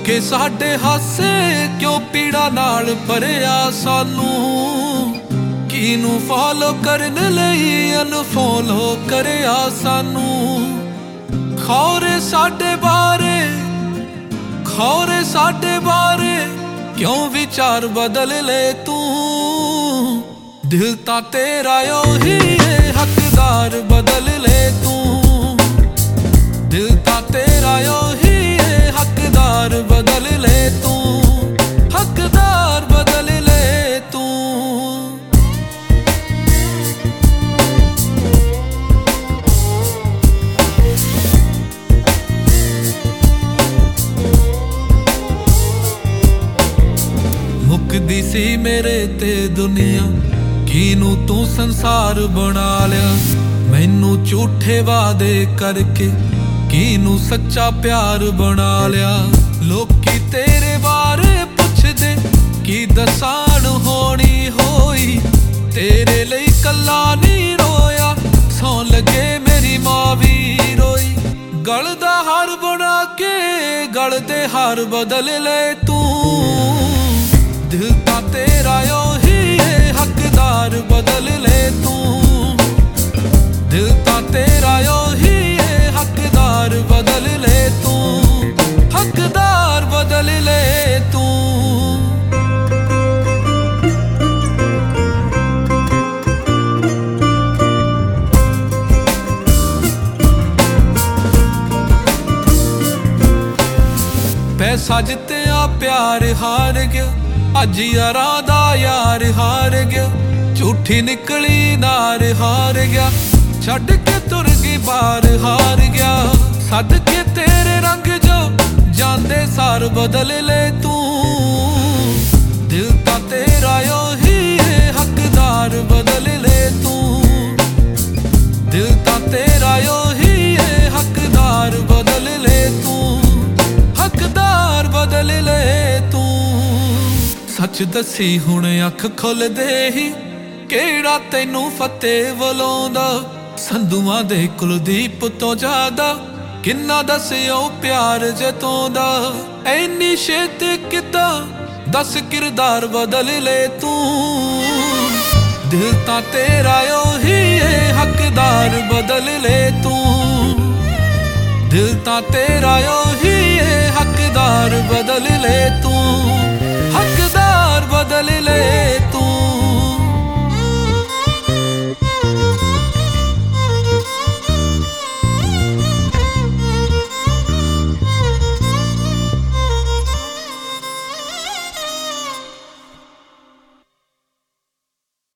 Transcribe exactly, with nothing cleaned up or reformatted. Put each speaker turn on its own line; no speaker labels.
ਕਿ ਸਾਡੇ ਹਾਸੇ ਕਿਉਂ ਪੀੜਾ ਨਾਲ ਭਰਿਆ ਸਾਨੂੰ। ਕਿਨੂੰ ਫੋਲੋ ਕਰਨ ਲਈ ਅਨਫੋਲੋ ਕਰਿਆ ਸਾਨੂੰ। ਖੌਰੇ ਸਾਡੇ ਬਾਰੇ ਖੌਰੇ ਸਾਡੇ ਬਾਰੇ ਕਿਉਂ ਵਿਚਾਰ ਬਦਲ ਲੈ ਤੂੰ। ਦਿਲ ਤਾਂ ਤੇਰਾ ਉਹੀ ਏ ਹੱਕਦਾਰ ਬਦਲ ਲੈ ਤੂੰ। ਦਿਲ ਤਾਂ ਤੇਰਾ ਉਹੀ ਏ ਹੱਕਦਾਰ ਬਦਲ ਲੈ ਤੂੰ। ਹੱਕਦਾਰ ਬਦਲ ਲੈ ਤੂੰ। ਮੁੱਕਦੀ ਸੀ ਮੇਰੇ ਤੇ ਦੁਨੀਆ, ਕਿਨੂੰ ਤੂੰ ਸੰਸਾਰ ਬਣਾ ਲਿਆ। ਮੈਨੂੰ ਝੂਠੇ ਵਾਅਦੇ ਕਰਕੇ ਕਿਨੂੰ ਸੱਚਾ ਪਿਆਰ ਬਣਾ ਲਿਆ। ਲੋਕੀ ਤੇਰੇ ਬਾਰੇ ਪੁੱਛਦੇ ਕੀ ਦਸਾਣ ਹੋਣੀ ਹੋਈ। ਤੇਰੇ ਲਈ ਕੱਲਾ ਨਹੀਂ ਰੋਇਆ, ਸੌਂ ਲੱਗੇ ਮੇਰੀ ਮਾਂ ਵੀ ਰੋਈ। ਗਲ ਦਾ ਹਾਰ ਬਣਾ ਕੇ ਗਲ ਦੇ ਹਾਰ ਬਦਲ ਲੈ ਤੂੰ। ਦਿਲ ਤਾਂ ਤੇਰਾ ਉਹੀ ਏ ਹੱਕਦਾਰ ਬਦਲ ਲੈ ਤੂੰ। ਦਿਲ ਤਾਂ ਤੇਰਾ ਉਹੀ ਏ ਹੱਕਦਾਰ ਬਦਲ ਲੈ ਤੂੰ। ਹੱਕਦਾਰ ਬਦਲ ਲੈ ਤੂੰ। ਪੈਸਾ ਜਿੱਤਿਆ ਪਿਆਰ ਹਾਰ ਗਿਆ, ਅੱਜ ਯਾਰਾਂ ਦਾ ਯਾਰ ਹਾਰ ਗਿਆ। ਝੂਠੀ ਨਿਕਲੀ ਨਾਰ ਹਾਰ ਗਿਆ, ਛੱਡ ਕੇ ਤੁਰ ਗਈ ਬਾਹਰ ਹਾਰ ਗਿਆ। ਸੱਦ ਕੇ ਤੇਰੇ ਰੰਗ ਜੋ ਜਾਂਦੇ ਸਾਰ ਬਦਲ ਲੈ ਤੂੰ। ਦਿਲ ਤਾਂ ਤੇਰਾ ਉਹੀ ਏ ਹੱਕਦਾਰ ਬਦਲ ਲੈ ਤੂੰ। ਦਿਲ ਤਾਂ ਤੇਰਾ ਉਹੀ ਏ ਹੱਕਦਾਰ ਬਦਲ ਲੈ ਤੂੰ। ਹੱਕਦਾਰ ਬਦਲ ਲੈ ਤੂੰ। ਸੱਚ ਦੱਸੀ ਹੁਣ ਅੱਖ ਖੁੱਲਦੇ ਹੀ ਕਿਹੜਾ ਤੈਨੂੰ ਫਤਿਹ ਵਲਾਉਂਦਾ। ਸੰਧੂਆਂ ਦੇ ਕੁਲਦੀਪ ਤੋਂ ਜ਼ਿਆਦਾ ਕਿੰਨਾ ਦੱਸਿਓ ਪਿਆਰ ਜਤਾਉਂਦਾ। ਐਨੀ ਛੇਤੀ ਕਿੱਦਾਂ ਦੱਸ ਕਿਰਦਾਰ ਬਦਲ ਲੈ ਤੂੰ। ਦਿਲ ਤਾਂ ਤੇਰਾ ਉਹੀ ਏ ਹੱਕਦਾਰ ਬਦਲ ਲੈ ਤੂੰ। ਦਿਲ ਤਾਂ ਤੇਰਾ ਉਹੀ ਏ ਹੱਕਦਾਰ ਬਦਲ ਲੈ ਤੂੰ। ਹੱਕਦਾਰ ਬਦਲ ਲੈ